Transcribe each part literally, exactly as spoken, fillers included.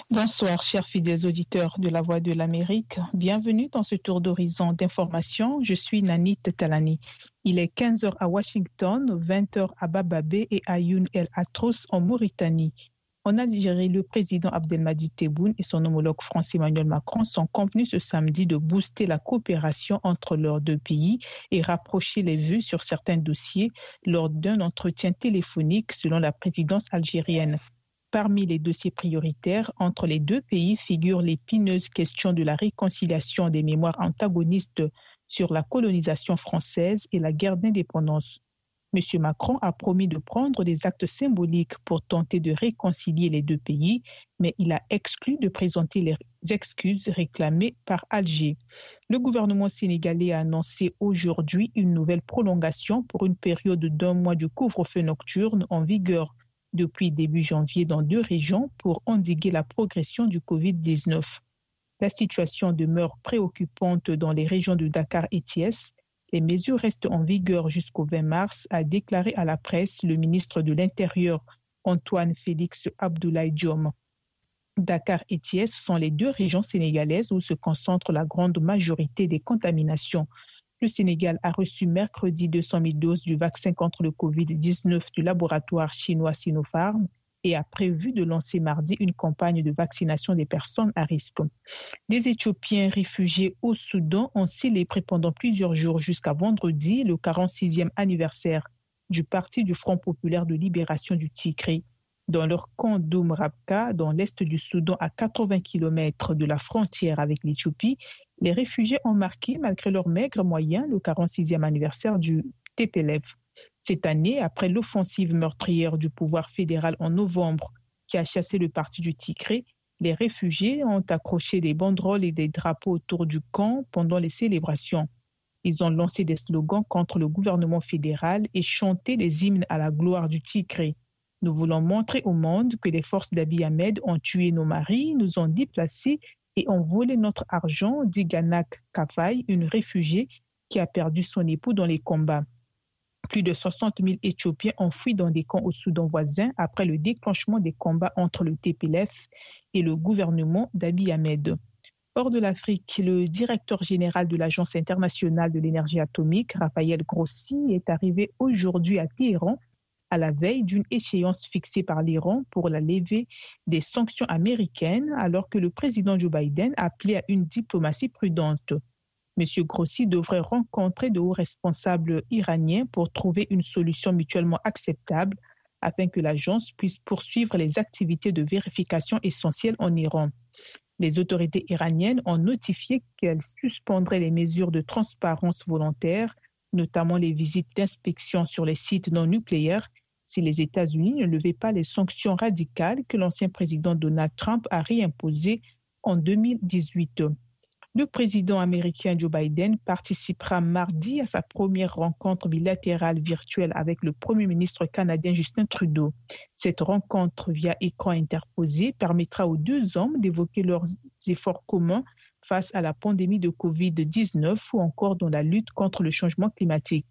Bonsoir, chers fidèles auditeurs de la Voix de l'Amérique. Bienvenue dans ce tour d'horizon d'information. Je suis Nanit Talani. Il est quinze heures à Washington, vingt heures à Bababé et à Ayoun El Atros en Mauritanie. En Algérie, le président Abdelmadjid Tebboune et son homologue français Emmanuel Macron sont convenus ce samedi de booster la coopération entre leurs deux pays et rapprocher les vues sur certains dossiers lors d'un entretien téléphonique selon la présidence algérienne. Parmi les dossiers prioritaires entre les deux pays figure l'épineuse question de la réconciliation des mémoires antagonistes sur la colonisation française et la guerre d'indépendance. M. Macron a promis de prendre des actes symboliques pour tenter de réconcilier les deux pays, mais il a exclu de présenter les excuses réclamées par Alger. Le gouvernement sénégalais a annoncé aujourd'hui une nouvelle prolongation pour une période d'un mois du couvre-feu nocturne en vigueur depuis début janvier dans deux régions pour endiguer la progression du covid dix-neuf. La situation demeure préoccupante dans les régions de Dakar et Thiès. Les mesures restent en vigueur jusqu'au vingt mars, a déclaré à la presse le ministre de l'Intérieur Antoine Félix Abdoulaye Diome. Dakar et Thiès sont les deux régions sénégalaises où se concentre la grande majorité des contaminations. Le Sénégal a reçu mercredi deux cent mille doses du vaccin contre le covid dix-neuf du laboratoire chinois Sinopharm et a prévu de lancer mardi une campagne de vaccination des personnes à risque. Les Éthiopiens réfugiés au Soudan ont célébré pendant plusieurs jours jusqu'à vendredi le quarante-sixième anniversaire du Parti du Front populaire de libération du Tigré. Dans leur camp d'Oum Rabka, dans l'est du Soudan, à quatre-vingts kilomètres de la frontière avec l'Éthiopie, les réfugiés ont marqué, malgré leurs maigres moyens, le quarante-sixième anniversaire du T P L F. Cette année, après l'offensive meurtrière du pouvoir fédéral en novembre qui a chassé le parti du Tigré, les réfugiés ont accroché des banderoles et des drapeaux autour du camp pendant les célébrations. Ils ont lancé des slogans contre le gouvernement fédéral et chanté les hymnes à la gloire du Tigré. Nous voulons montrer au monde que les forces d'Abiy Ahmed ont tué nos maris, nous ont déplacés et ont volé notre argent, dit Ganak Kafai, une réfugiée qui a perdu son époux dans les combats. Plus de soixante mille Éthiopiens ont fui dans des camps au Soudan voisin après le déclenchement des combats entre le T P L F et le gouvernement d'Abiy Ahmed. Hors de l'Afrique, le directeur général de l'Agence internationale de l'énergie atomique, Raphaël Grossi, est arrivé aujourd'hui à Téhéran à la veille d'une échéance fixée par l'Iran pour la levée des sanctions américaines, alors que le président Joe Biden a appelé à une diplomatie prudente. M. Grossi devrait rencontrer de hauts responsables iraniens pour trouver une solution mutuellement acceptable afin que l'agence puisse poursuivre les activités de vérification essentielles en Iran. Les autorités iraniennes ont notifié qu'elles suspendraient les mesures de transparence volontaire, notamment les visites d'inspection sur les sites non nucléaires, si les États-Unis ne levaient pas les sanctions radicales que l'ancien président Donald Trump a réimposées en deux mille dix-huit. Le président américain Joe Biden participera mardi à sa première rencontre bilatérale virtuelle avec le premier ministre canadien Justin Trudeau. Cette rencontre via écran interposé permettra aux deux hommes d'évoquer leurs efforts communs face à la pandémie de covid dix-neuf ou encore dans la lutte contre le changement climatique.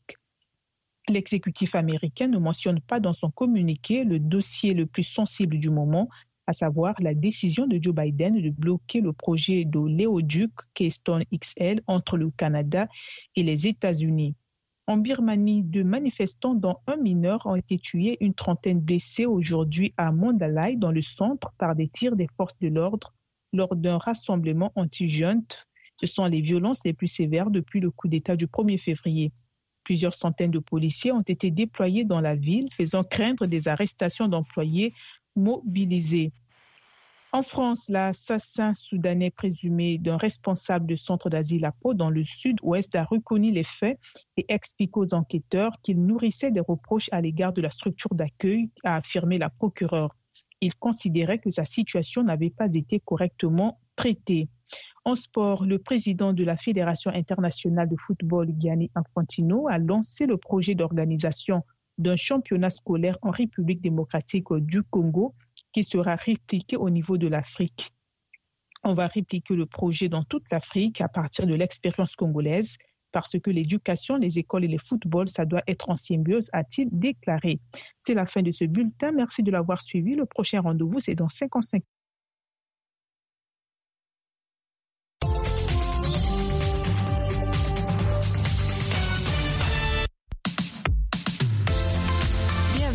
L'exécutif américain ne mentionne pas dans son communiqué le dossier le plus sensible du moment, à savoir la décision de Joe Biden de bloquer le projet de l'éoduc Keystone X L entre le Canada et les États-Unis. En Birmanie, deux manifestants dont un mineur ont été tués, une trentaine blessés aujourd'hui à Mandalay dans le centre par des tirs des forces de l'ordre lors d'un rassemblement anti-junte. Ce sont les violences les plus sévères depuis le coup d'État du premier février. Plusieurs centaines de policiers ont été déployés dans la ville, faisant craindre des arrestations d'employés mobilisés. En France, l'assassin soudanais présumé d'un responsable de centre d'asile à Pau dans le sud-ouest a reconnu les faits et explique aux enquêteurs qu'il nourrissait des reproches à l'égard de la structure d'accueil, a affirmé la procureure. Il considérait que sa situation n'avait pas été correctement traitée. En sport, le président de la Fédération internationale de football, Gianni Infantino, a lancé le projet d'organisation d'un championnat scolaire en République démocratique du Congo qui sera répliqué au niveau de l'Afrique. On va répliquer le projet dans toute l'Afrique à partir de l'expérience congolaise parce que l'éducation, les écoles et le football, ça doit être en symbiose, a-t-il déclaré. C'est la fin de ce bulletin. Merci de l'avoir suivi. Le prochain rendez-vous, c'est dans cinquante-cinq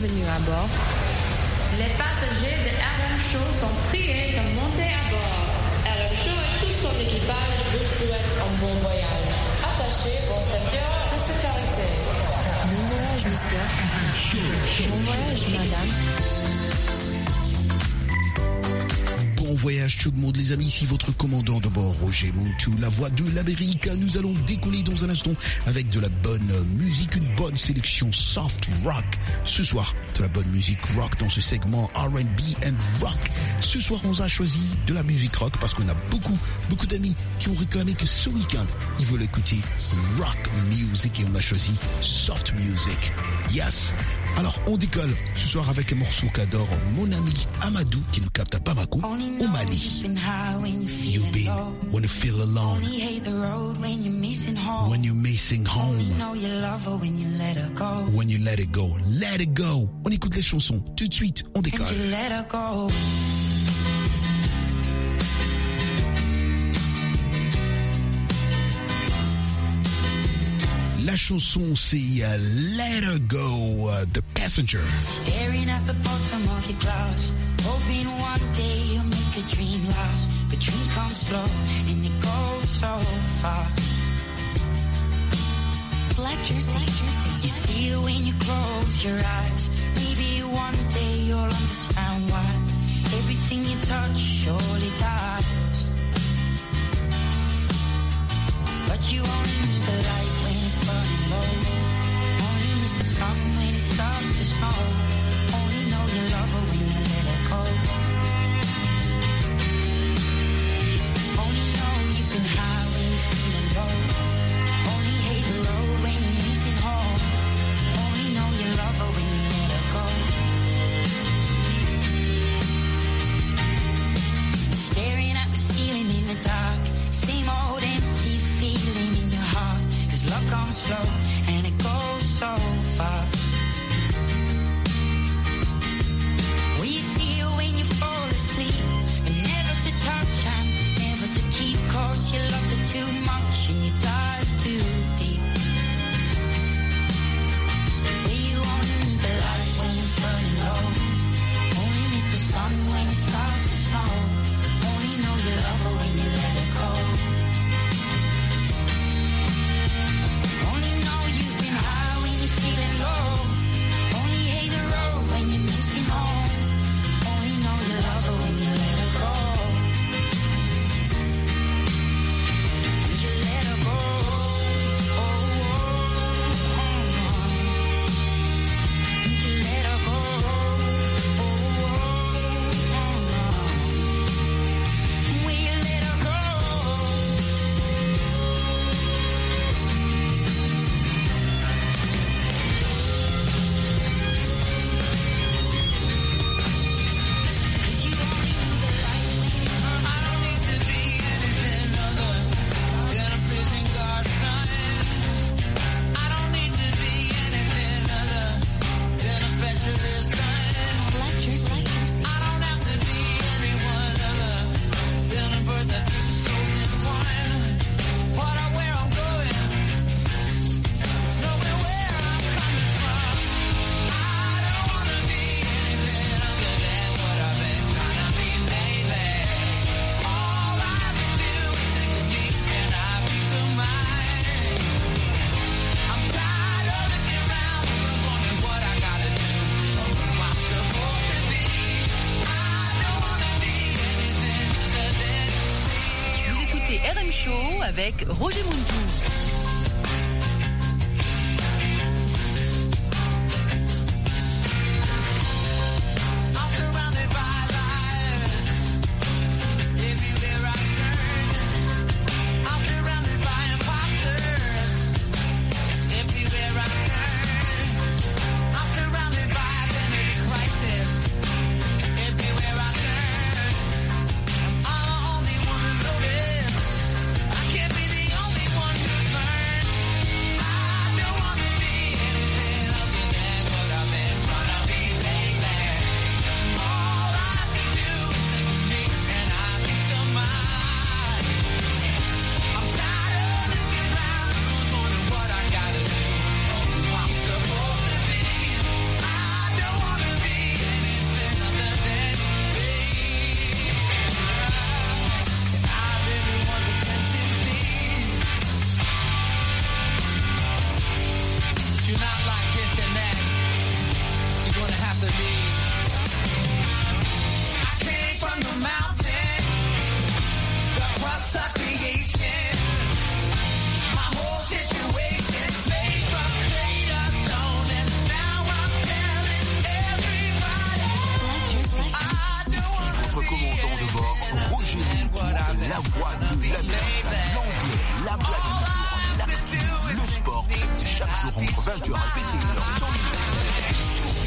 Bienvenue à bord. Les passagers de R M Show sont priés de monter à bord. R M Show et tout son équipage vous souhaitent un bon voyage. Attachez vos ceintures de sécurité. Bon voyage, monsieur. Bon voyage, madame. Bon voyage tout le monde les amis, ici votre commandant de bord Roger Montou, la voix de l'Amérique. Nous allons décoller dans un instant avec de la bonne musique, une bonne sélection soft rock. Ce soir, de la bonne musique rock dans ce segment R and B and rock. Ce soir, on a choisi de la musique rock parce qu'on a beaucoup, beaucoup d'amis qui ont réclamé que ce week-end, ils veulent écouter rock music et on a choisi soft music. Yes! Alors, on décolle ce soir avec un morceau qu'adore mon ami Amadou qui nous capte à Bamako, au Mali. You've been when you feel alone, when you're missing home, when you let it go, let it go. On écoute les chansons tout de suite, on décolle. La chanson c'est uh, Let Her Go, uh, The Passenger. Staring at the bottom of your glass, hoping one day you'll make a dream last. But dreams come slow and they go so fast. Black jersey, jersey. You see it when you close your eyes. Maybe one day you'll understand why everything you touch surely dies. But you only need the light when it's burning low. Only miss the sun when it starts to snow. Only know you love her when you let her go. Only know you've been high when you're feeling low. Only hate the road when you're missing home. Only know you love her when you let her go. Staring at the ceiling in the dark. Same old empty feeling in your heart. Cause love comes slow and it goes so fast. Will you see it when you fall asleep? But never to touch and never to keep. Cause you loved her too much and you dive too deep. Will you only need the light when it's burning low? Only miss the sun when it starts to snow. Only know you love her when you let her go. Only know you've been high when you're feeling low. Only hate the road when you're missing home. Only know you love her when you let her go. And you let her go. Oh, oh, oh. And you let her go. Oh, oh, oh. Will you let her go? Cause you only need the light when you're burning. I don't need to be anything other than a prison guard son. I don't need to be anything other than a specialist son. Black jersey, jersey. I don't have to be anyone other than a bird that two souls in one. What I where I'm going, knowing where I'm coming from. I don't wanna be anything other than what I've been trying to be lately. All I have to do is think of me and have peace of mind. I'm tired of looking around and wondering what I gotta do or who I'm supposed to be. I don't wanna be anything other than Vous écoutez R M Show avec Roger Montou. I'm surrounded by lies. Everywhere I turn, I'm surrounded by imposters. Everywhere I turn, I'm surrounded by identity crisis. Everywhere I turn, I'm the only one to notice. I can't be the only one who's la voix de l'Amérique, l'anglais, la blague du jour, l'actu, le sport. C'est chaque jour entre vingt heures et vingt et une heures. Temps universel.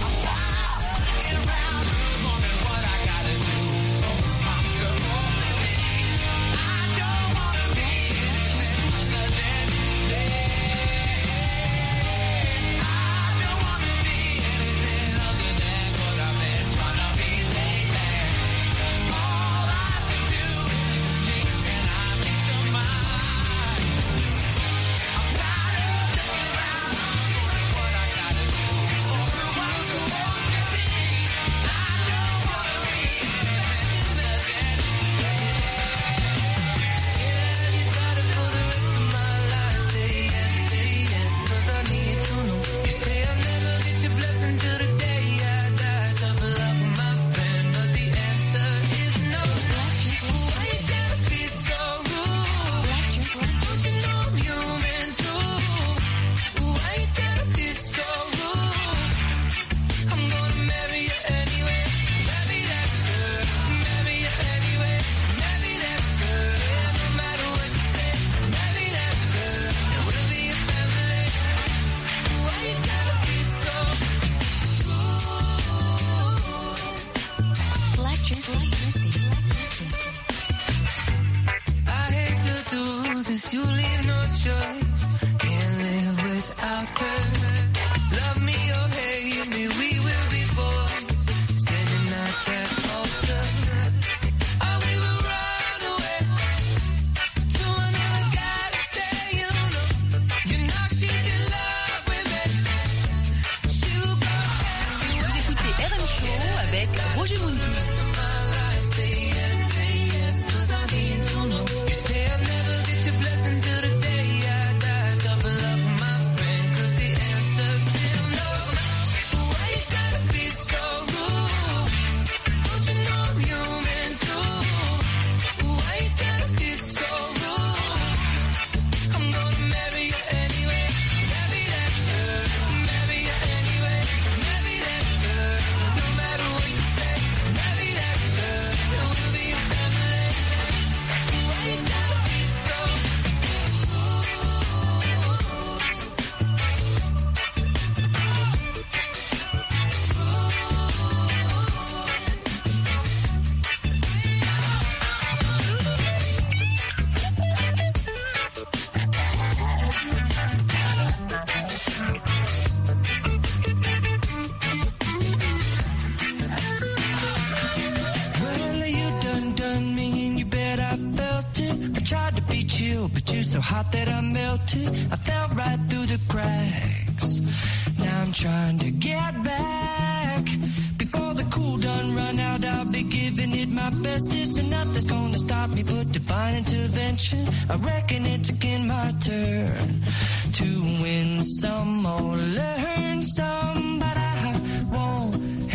But you're so hot that I melted. I fell right through the cracks. Now I'm trying to get back. Before the cool done run out, I'll be giving it my bestest. And nothing's gonna stop me but divine intervention. I reckon it's again my turn to win some or learn some. But I won't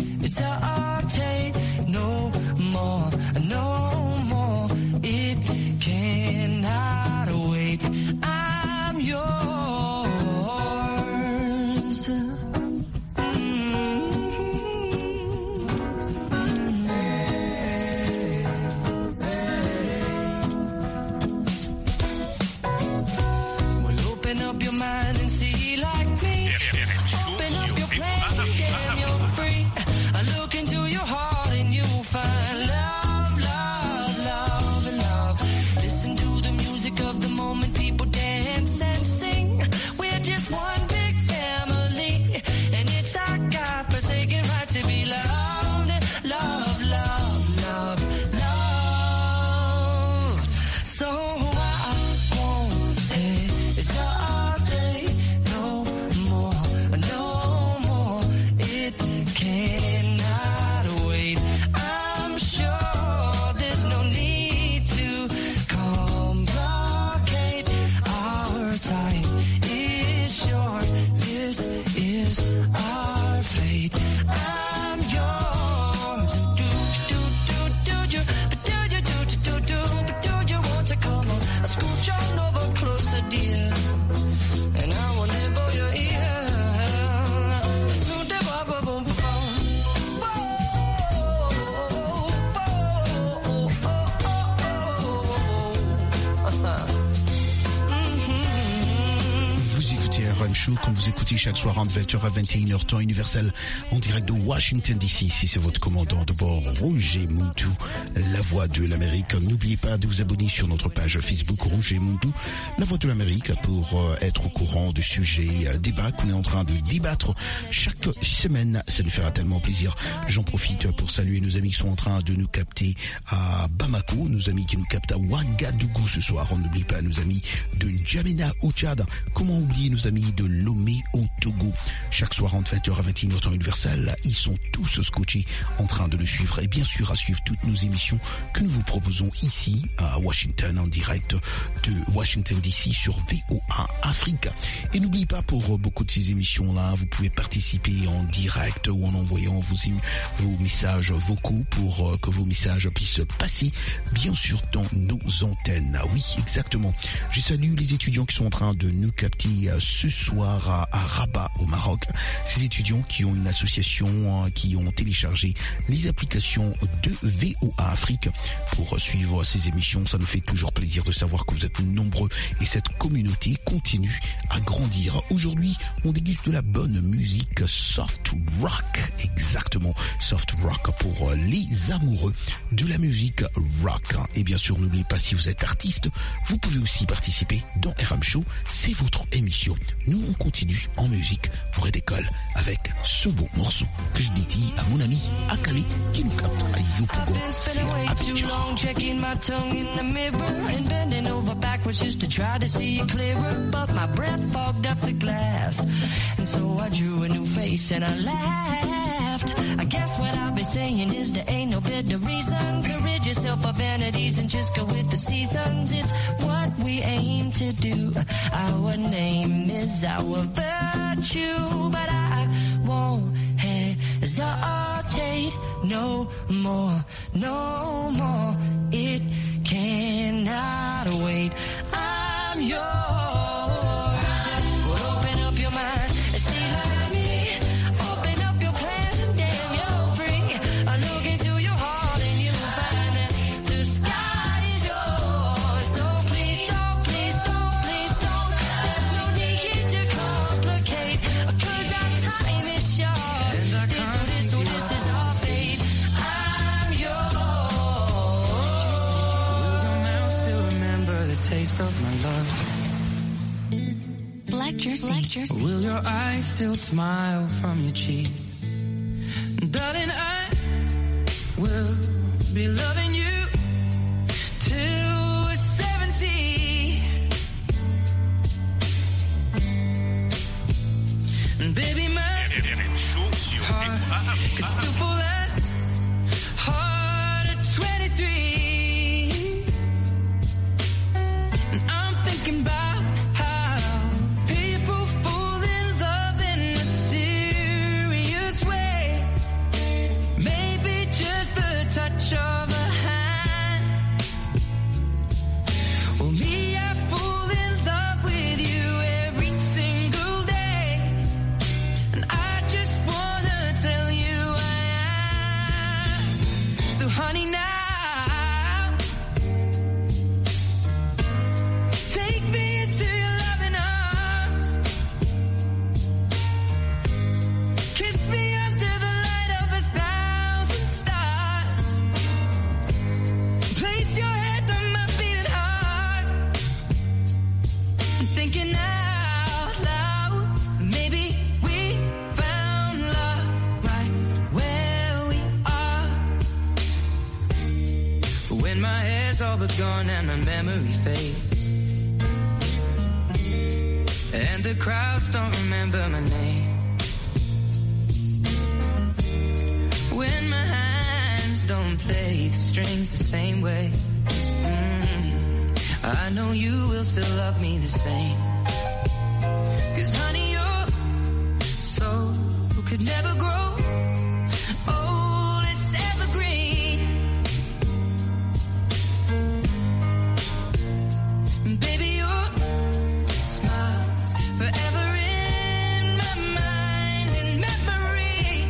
hesitate no more, no more. It cannot wait. I'm yours. Well, open up your mind and see like me. Open up your plans and you're free. I look into your heart and you'll find love, love, love, and love. Listen to the music of the moment, people dance and sing. We're just one big family, and it's our God-forsaken right to be loved, love, love, love, love. So I won't hesitate no more, no more. It cannot wait. I'm sure there's no need to complicate. Our time is short. This is our fate. I'm yours. Do do do do you? But do you do do do do? But do you want to come on? I'll scooch on over closer, dear, and I will nibble your ear. Soon the boom boom boom boom. Whoa, whoa, whoa, whoa, whoa, whoa. Show, quand vous écoutez chaque soir entre vingt heures à vingt et une heures temps universel en direct de Washington D C. Ici c'est votre commandant de bord Roger Muntu, la voix de l'Amérique. N'oubliez pas de vous abonner sur notre page Facebook Roger Muntu, la voix de l'Amérique, pour euh, être au courant du sujet euh, débat qu'on est en train de débattre chaque semaine. Ça nous fera tellement plaisir. J'en profite pour saluer nos amis qui sont en train de nous capter à Bamako, nos amis qui nous captent à Ouagadougou ce soir. On n'oublie pas nos amis de N'Djamena au Tchad. Comment oublier nos amis de Lomé au Togo. Chaque soir entre vingt heures à vingt et une heures temps universel, ils sont tous scotchés en train de nous suivre et bien sûr à suivre toutes nos émissions que nous vous proposons ici à Washington en direct de Washington D C sur V O A Afrique. Et n'oubliez pas, pour beaucoup de ces émissions-là, vous pouvez participer en direct ou en envoyant vos, vos messages vocaux pour que vos messages puissent passer bien sûr dans nos antennes. Ah oui, exactement. Je salue les étudiants qui sont en train de nous capter ce soir à, à Rabat au Maroc. Ces étudiants qui ont une association, qui ont téléchargé les applications de V O A Afrique pour suivre ces émissions. Ça nous fait toujours plaisir de savoir que vous êtes nombreux et cette communauté continue à grandir. Aujourd'hui, on déguste de la bonne musique soft rock. Exactement, soft rock pour les amoureux de la musique rock. Et bien sûr, n'oubliez pas, si vous êtes artiste, vous pouvez aussi participer dans R M Show. C'est votre émission. Nous, on continue en musique. On redécolle avec ce beau morceau que je dédie à mon ami Akale qui nous capte à Yopougon. C'est Abidjan. Checking my tongue in the mirror and bending over backwards just to try to see it clearer, but my breath fogged up the glass, and so I drew a new face and I laughed. I guess what I'll be saying is there ain't no better reason to rid yourself of vanities and just go with the seasons. It's what we aim to do. Our name is our virtue, but I won't hesitate no more, no more. It cannot wait. I'm yours. Well, open up your mind and see like me. Open up your plans and damn, you're free. I look into your heart and you'll find that the sky is yours. So please don't, please don't, please don't. There's no need to complicate, 'cause our time is short. This, this, this is our fate. I'm yours. Taste of my love. Black Jersey. Black Jersey. Will your eyes still smile from your cheeks? Darling, I will be loving you till we're seventy. And baby, my heart could still fall as hard at twenty-three. Thinking about how people fall in love in mysterious ways. Maybe just the touch of a hand. Well, me, I fall in love with you every single day. And I just wanna tell you I am. So honey, now all but gone and my memory fades, and the crowds don't remember my name. When my hands don't play the strings the same way, mm, I know you will still love me the same. 'Cause honey, your soul could never grow old, it's evergreen. Baby, your smile's forever in my mind and memory.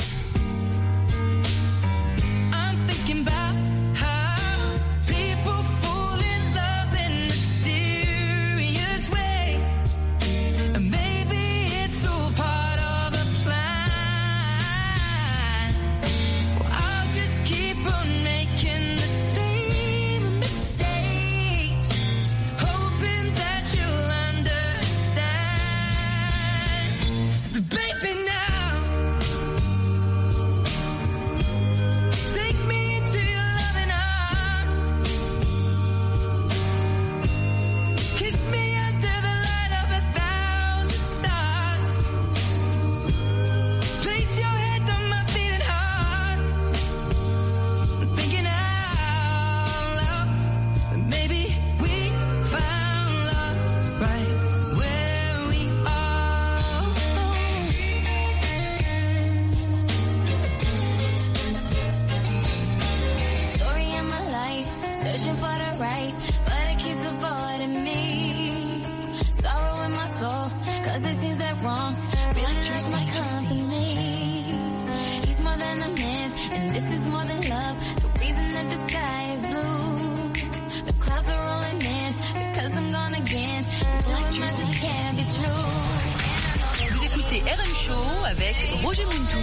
I'm thinking about how people fall in love in mysterious ways. wanna miss, and this is more than love. The reason that the sky is blue, the clouds are rolling in because I'm gone again. Doing my just can't be true. Vous écoutez R M Show avec Roger Muntou.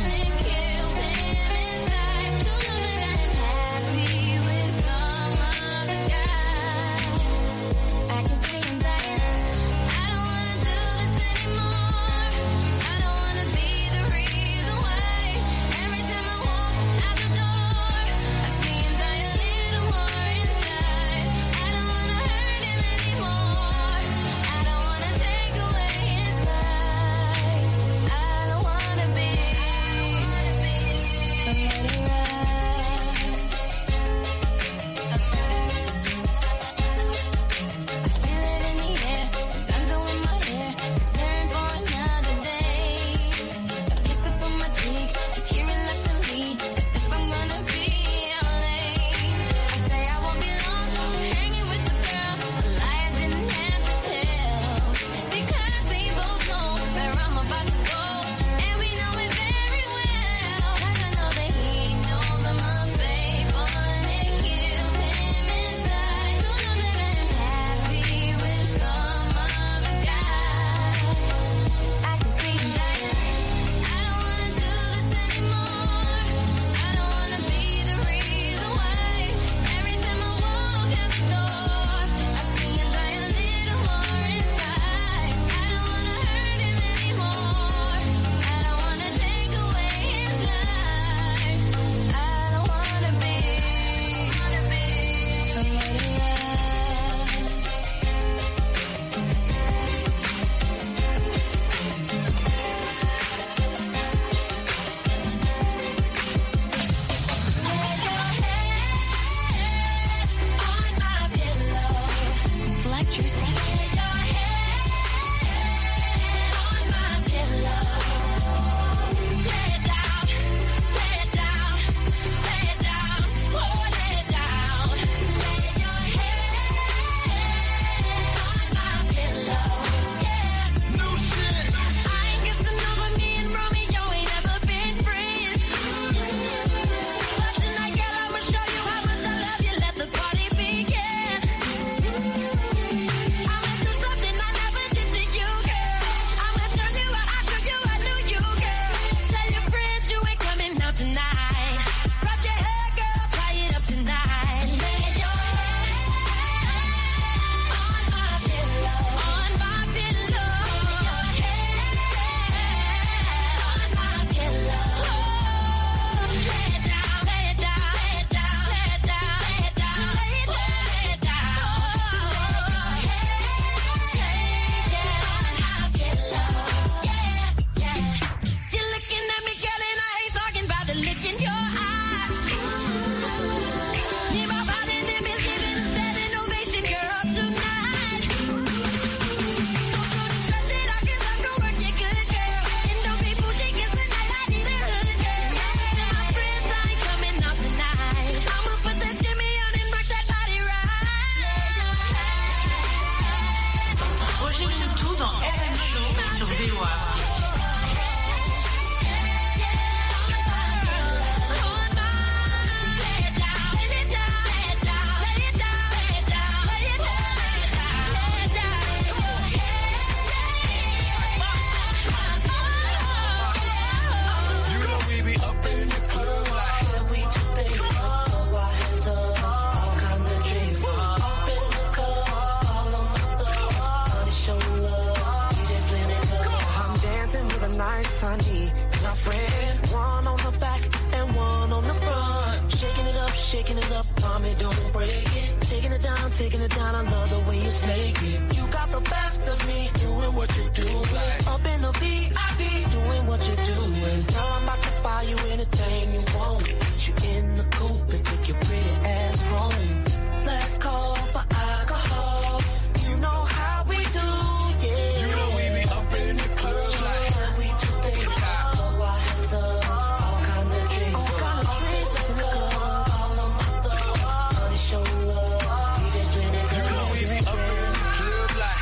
shaking it up, mommy, don't break it. Taking it down, taking it down, I love the way you snake it. You got the best of me, doing what you do. Up in the V I P, doing what you do. And girl, I'm about to buy you anything you want. Put you in the coupe and take your pretty ass home. Let's call for alcohol. You know how we do, yeah. You know we be up in the club like yeah, we do things. Oh, I have to, all kind of drinks. All kind of drinks up in the club. All of my thugs, honey, show love. D J's playing it. You know we be up in the club like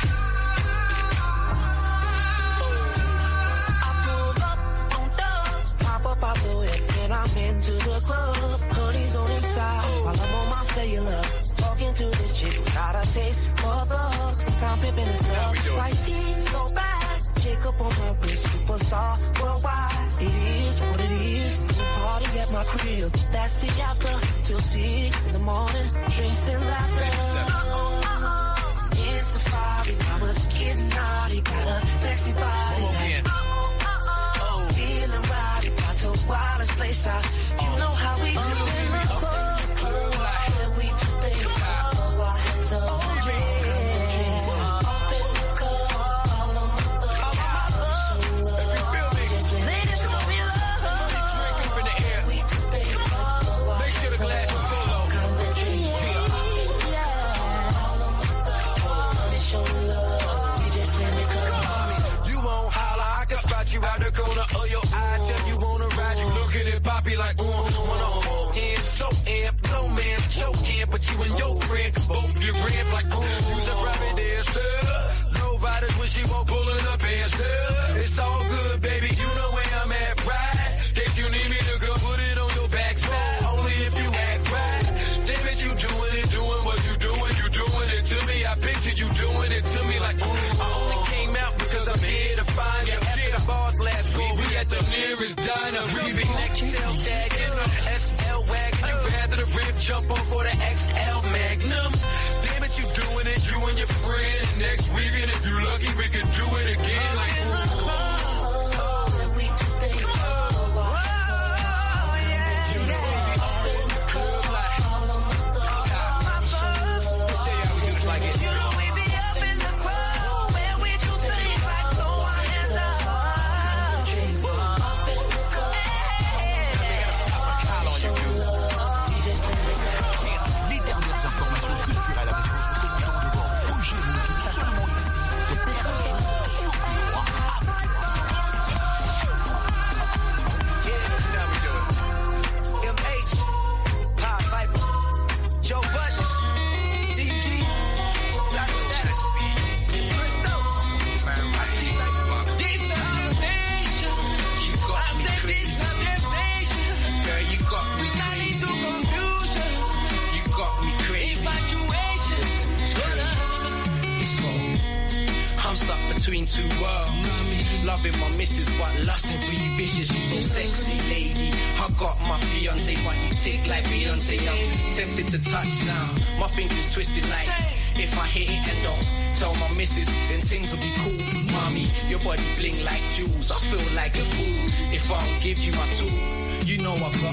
I pull up on dubs, pop up out the way. cellular. Talking to this chick without a taste for the hug. Sometimes pimping and stuff. White teeth, so bad. Jacob on my wrist, superstar worldwide. It is what it is. We party at my crib. That's the after. Till six in the morning. Drinks and laughter. In Safari, mama's getting naughty. Got a sexy body. Feeling rowdy. About to wildest place out. You know how we do in the club. Yeah, we do things. Throw our hands up. Oh, yeah. Off in the club. All on my butt. All on my butt. Just ladies, show me love. Drink up in the air. We do things. Throw our Make sure the glass is full of. Come and drink. Yeah. All on my butt. Show me love. We just clean the club. You won't holler, I can spot you out the corner of your eye. Tell you wanna ride, you looking at Poppy like, uh, wanna hold hands, so amp, no man, choking, but you and your friend can both get ramp like, uh, you's a private dancer. No riders when she won't pulling up pants, it's all good, baby, you know where I'm at, right? Case you need me to come put it on your backside, only if you act right. Damn it, you doing it, doing what you doing, you doing it to me. I picture you doing it to me like, uh, I only came out because I'm here to find you. After the bars last week, we at the nearest diner. We be next tail tagging, S L wagon. You rather the rib jump on for the X L Magnum. Damn it, you doing it, you and your friend. Next weekend, if you lucky, we can do it again. Like, ooh. We do things. Throw our hands up. You know we be up in the club like, all on my butt. Let's show you how we do it like it. You know we be up in the club where we do things like throw our hands up. Up in the club. Show love. We just clean the club. Les dernières informations culturelles avec votre commandant de bord Roger Montou, seulement ici, de R M Show sur Europe. That's how we do it. M H, Pop Viper, Joe Budden, D G, Johnny Status, Chris Stokes. I see you like Bob. This the temptation. You got I me said crazy. this the temptation. Girl, you got me Got crazy. into confusion. You got me crazy. Infatuation. It's cold. I'm stuck between two worlds. Loving my missus, but lusting for you vicious. You so sexy, lady. I got my fiance, but you tick like Beyonce. I'm tempted to touch now. My fingers twisted like if I hit it and don't tell my missus, then things will be cool. Mommy, your body bling like jewels. I feel like a fool if I don't give you my tool. You know I got